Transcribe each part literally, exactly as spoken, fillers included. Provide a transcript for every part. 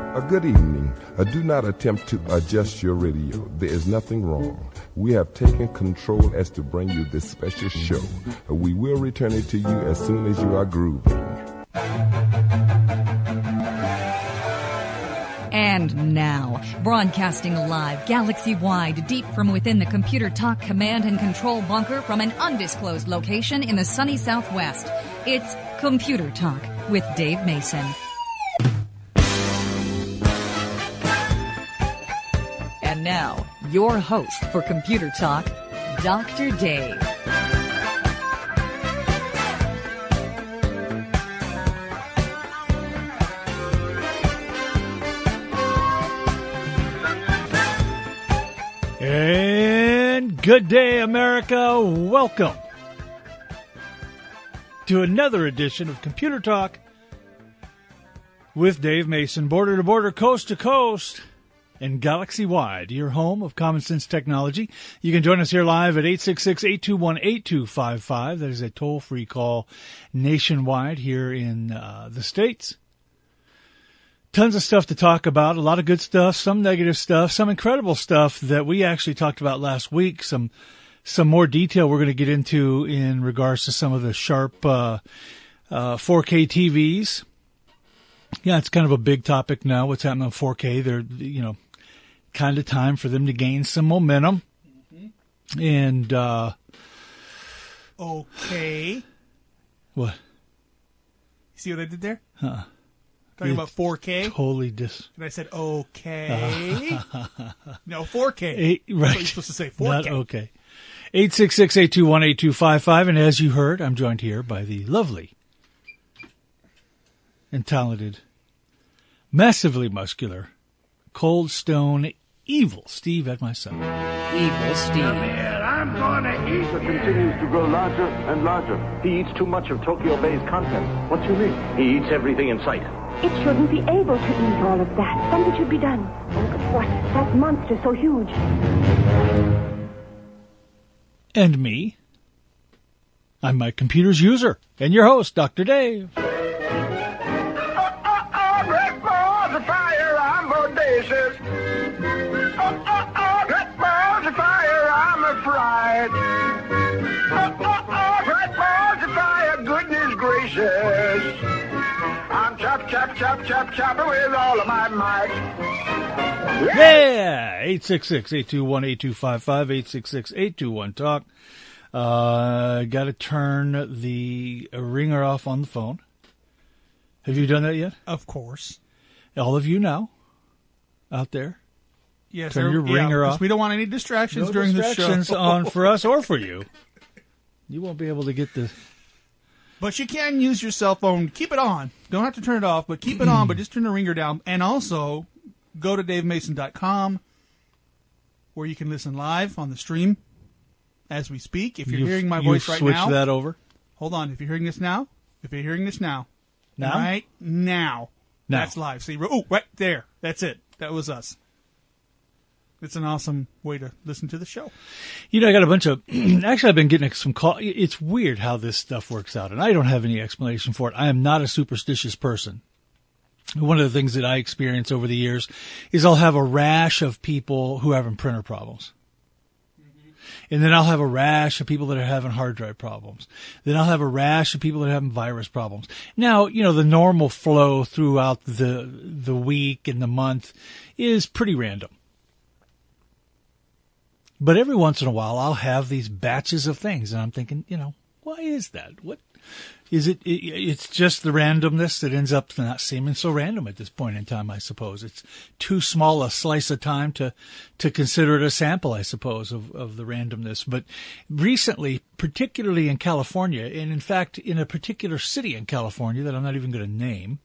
A good evening. Uh, do not attempt to adjust your radio. There is nothing wrong. We have taken control as to bring you this special show. Uh, we will return it to you as soon as you are grooving. And now, broadcasting live, galaxy-wide, deep from within the Computer Talk command and control bunker from an undisclosed location in the sunny Southwest, it's Computer Talk with Dave Mason. And now, your host for Computer Talk, Doctor Dave. And good day, America. Welcome to another edition of Computer Talk with Dave Mason, border to border, coast to coast, and galaxy-wide, your home of common sense technology. You can join us here live at eight six six, eight two one, eight two five five. That is a toll-free call nationwide here in uh, the States. Tons of stuff to talk about, a lot of good stuff, some negative stuff, some incredible stuff that we actually talked about last week, some some more detail we're going to get into in regards to some of the Sharp uh, uh, four K T Vs. Yeah, it's kind of a big topic now, what's happening on four K. They're, you know, kind of time for them to gain some momentum. Mm-hmm. And, uh... Okay. What? See what I did there? Huh. Talking about four K? Totally dis... And I said, okay. No, four K. Eight, right. That's what you're supposed to say, four K. Not okay. eight six six, eight two one, eight two five five. And as you heard, I'm joined here by the lovely and talented, massively muscular, cold stone, evil Steve at my side. Evil Steve. Come here, I'm gonna eat It continues to grow larger and larger. He eats too much of Tokyo Bay's content. What do you mean? He eats everything in sight. It shouldn't be able to eat all of that. Something should be done. Oh, but what? That monster so huge. And me. I'm my computer's user and your host, Doctor Dave. Oh, oh, oh, great balls of fire, I'm bodacious. Oh, oh, oh, great balls of fire, I'm afraid. Oh, oh, oh, great balls of fire, goodness gracious. I'm chop, chop, chop, chop, chopping with all of my might. Yeah! eight six six, eight two one, eight two five five, eight six six, eight two one, talk. Uh, got to turn the ringer off on the phone. Have you done that yet? Of course. All of you now, out there, Yes, turn your yeah, ringer 'cause off. we don't want any distractions No during distractions the show. on for us or for you. You won't be able to get the... But you can use your cell phone. Keep it on. Don't have to turn it off, but keep it on, but just turn the ringer down. And also, go to dave mason dot com, where you can listen live on the stream as we speak. If you're You've- hearing my you've voice right switched now. that over? Hold on. If you're hearing this now, if you're hearing this now. Now? Right now. Now. That's live. See, oh, right there. That's it. That was us. It's an awesome way to listen to the show. You know, I got a bunch of, actually I've been getting some call. It's weird how this stuff works out, and I don't have any explanation for it. I am not a superstitious person. One of the things that I experience over the years is I'll have a rash of people who are having printer problems. Mm-hmm. And then I'll have a rash of people that are having hard drive problems. Then I'll have a rash of people that are having virus problems. Now, you know, the normal flow throughout the, the week and the month is pretty random. But every once in a while, I'll have these batches of things, and I'm thinking, you know, why is that? What is it? it it's just the randomness that ends up not seeming so random at this point in time, I suppose. It's too small a slice of time to to consider it a sample, I suppose, of, of the randomness. But recently, particularly in California, and in fact, in a particular city in California that I'm not even going to name,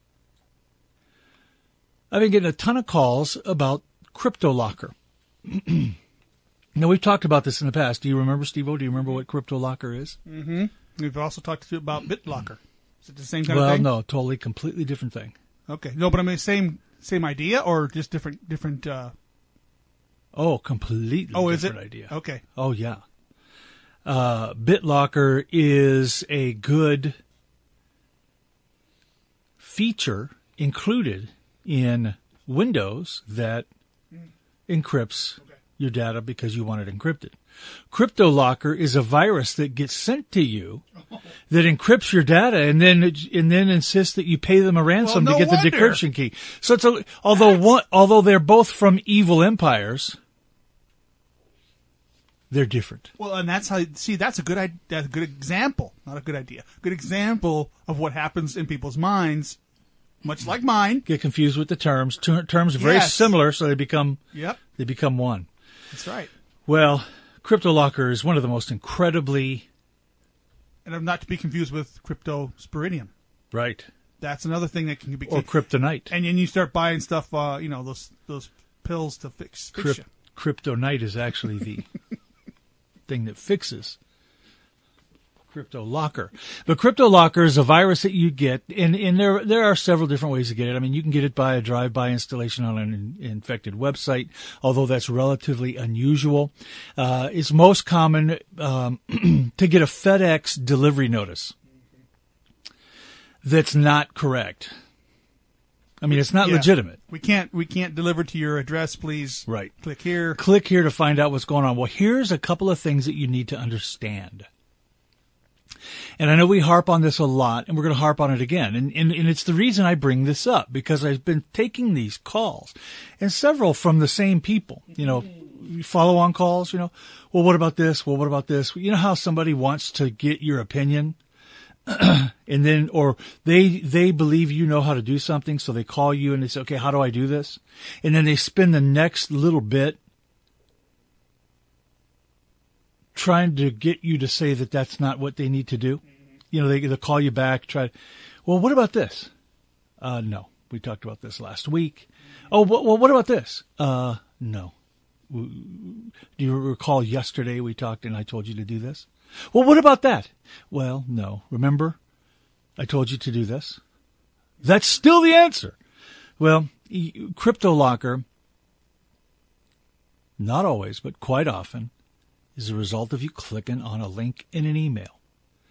I've been getting a ton of calls about CryptoLocker. Now, we've talked about this in the past. Do you remember, Steve-O? Do you remember what CryptoLocker is? Mm-hmm. We've also talked to you about BitLocker. Is it the same kind well, of thing? Well, no, totally, completely different thing. Okay. No, but I mean, same same idea or just different, different, uh... Oh, completely oh, is different it? idea. Okay. Oh, yeah. Uh, BitLocker is a good feature included in Windows that encrypts your data because you want it encrypted. CryptoLocker is a virus that gets sent to you that encrypts your data and then and then insists that you pay them a ransom well, no to get wonder. the decryption key. So it's a, although one, although they're both from evil empires, they're different. Well, and that's how, see, that's a good idea, that's a good example, not a good idea, good example of what happens in people's minds, much like mine. Get confused with the terms. Ter- terms are very Yes. similar, so they become Yep, they become one. that's right. Well, CryptoLocker is one of the most incredibly And I'm not to be confused with Cryptosporidium. right That's another thing that can be or kryptonite. And then you start buying stuff, uh, you know, those those pills to fix, fix Crypt- you. kryptonite is actually the thing that fixes CryptoLocker. But CryptoLocker is a virus that you get, and, and there there are several different ways to get it. I mean, you can get it by a drive-by installation on an in, infected website, although that's relatively unusual. Uh, it's most common um, to get a FedEx delivery notice that's not correct. I mean, it's not Yeah. legitimate. We can't we can't deliver to your address, please. Right. Click here. Click here to find out what's going on. Well, here's a couple of things that you need to understand. And I know we harp on this a lot, and we're going to harp on it again. And, and, and it's the reason I bring this up, because I've been taking these calls, and several from the same people, you know, follow-on calls, you know, well, what about this? Well, what about this? You know how somebody wants to get your opinion? And then, or they, they believe you know how to do something, so they call you and they say, okay, how do I do this? And then they spend the next little bit trying to get you to say that that's not what they need to do. You know, they, they'll call you back, try, well, what about this? Uh, no, we talked about this last week. Oh, well, what about this? Uh, no. Do you recall yesterday we talked and I told you to do this? Well, what about that? Well, no. Remember, I told you to do this. That's still the answer. Well, CryptoLocker, not always, but quite often, is a result of you clicking on a link in an email.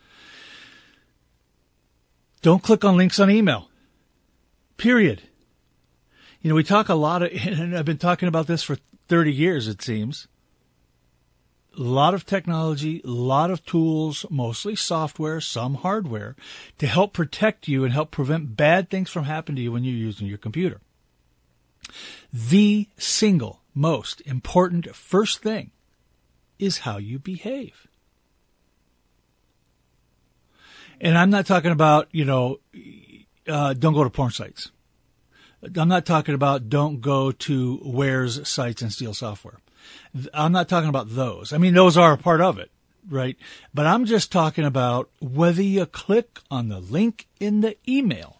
Don't click on links on email. Period. You know, we talk a lot of, and I've been talking about this for thirty years, it seems. A lot of technology, a lot of tools, mostly software, some hardware, to help protect you and help prevent bad things from happening to you when you're using your computer. The single most important first thing is how you behave. And I'm not talking about, you know, uh, don't go to porn sites. I'm not talking about don't go to Ware's sites and steal software. I'm not talking about those. I mean, those are a part of it, right? But I'm just talking about whether you click on the link in the email.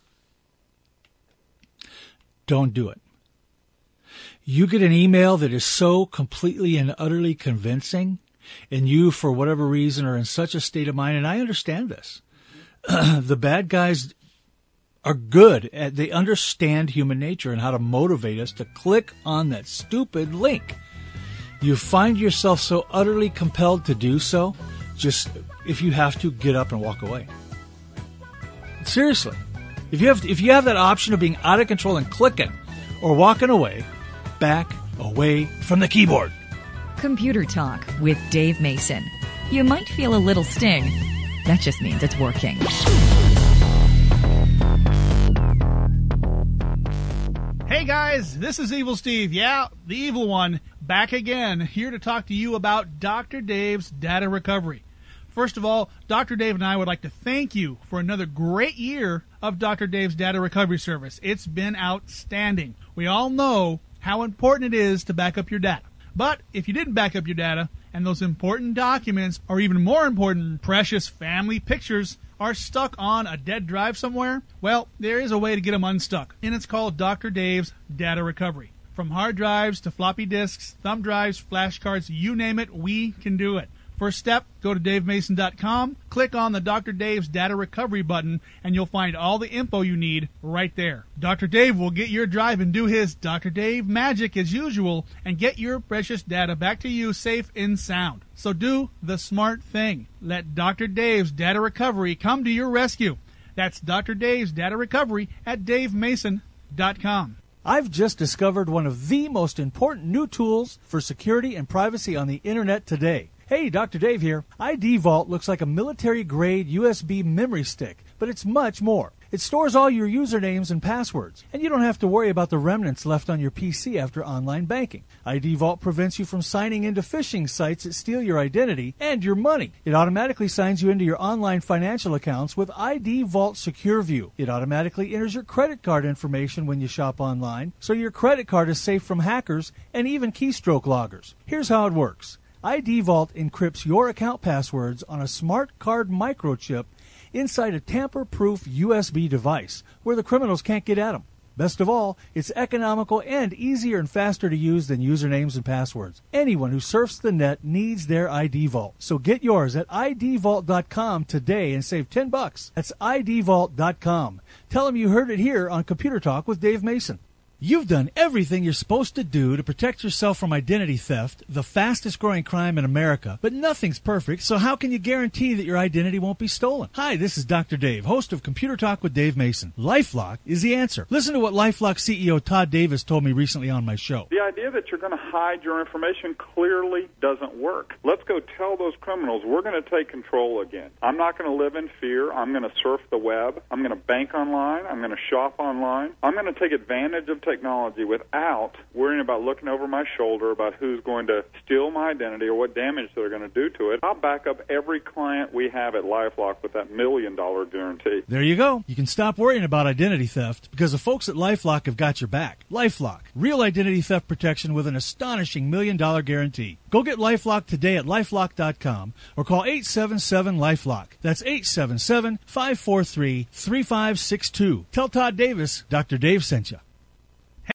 Don't do it. You get an email that is so completely and utterly convincing, and you, for whatever reason, are in such a state of mind, and I understand this. The bad guys are good at, they understand human nature and how to motivate us to click on that stupid link. You find yourself so utterly compelled to do so, just if you have to, get up and walk away. Seriously. If you have if you have that option of being out of control and clicking or walking away, back away from the keyboard. Computer Talk with Dave Mason. You might feel a little sting. That just means it's working. Hey guys, this is Evil Steve. Yeah, the evil one, back again, here to talk to you about Doctor Dave's Data Recovery. First of all, Doctor Dave and I would like to thank you for another great year of Doctor Dave's Data Recovery Service. It's been outstanding. We all know how important it is to back up your data. But if you didn't back up your data, and those important documents, or even more important, precious family pictures, are stuck on a dead drive somewhere, well, there is a way to get them unstuck, and it's called Doctor Dave's Data Recovery. From hard drives to floppy disks, thumb drives, flashcards, you name it, we can do it. First step, go to dave mason dot com, click on the Doctor Dave's Data Recovery button, and you'll find all the info you need right there. Doctor Dave will get your drive and do his Doctor Dave magic as usual and get your precious data back to you safe and sound. So do the smart thing. Let Doctor Dave's Data Recovery come to your rescue. That's Doctor Dave's Data Recovery at dave mason dot com. I've just discovered one of the most important new tools for security and privacy on the internet today. Hey, Doctor Dave here. I D Vault looks like a military-grade U S B memory stick, but it's much more. It stores all your usernames and passwords, and you don't have to worry about the remnants left on your P C after online banking. I D Vault prevents you from signing into phishing sites that steal your identity and your money. It automatically signs you into your online financial accounts with I D Vault Secure View. It automatically enters your credit card information when you shop online, so your credit card is safe from hackers and even keystroke loggers. Here's how it works. I D Vault encrypts your account passwords on a smart card microchip inside a tamper-proof U S B device where the criminals can't get at them. Best of all, it's economical and easier and faster to use than usernames and passwords. Anyone who surfs the net needs their I D Vault. So get yours at I D vault dot com today and save ten bucks. That's I D vault dot com. Tell them you heard it here on Computer Talk with Dave Mason. You've done everything you're supposed to do to protect yourself from identity theft, the fastest growing crime in America, but nothing's perfect, so how can you guarantee that your identity won't be stolen? Hi, this is Doctor Dave, host of Computer Talk with Dave Mason. LifeLock is the answer. Listen to what LifeLock C E O Todd Davis told me recently on my show. The idea that you're going to hide your information clearly doesn't work. Let's go tell those criminals we're going to take control again. I'm not going to live in fear. I'm going to surf the web. I'm going to bank online. I'm going to shop online. I'm going to take advantage of technology without worrying about looking over my shoulder about who's going to steal my identity or what damage they're going to do to it. I'll back up every client we have at LifeLock with that million dollar guarantee. There you go. You can stop worrying about identity theft because the folks at LifeLock have got your back. LifeLock, real identity theft protection with an astonishing million dollar guarantee. Go get LifeLock today at lifelock dot com or call eight seven seven LifeLock. That's eight seven seven, five four three, three five six two. Tell Todd Davis Doctor Dave sent you.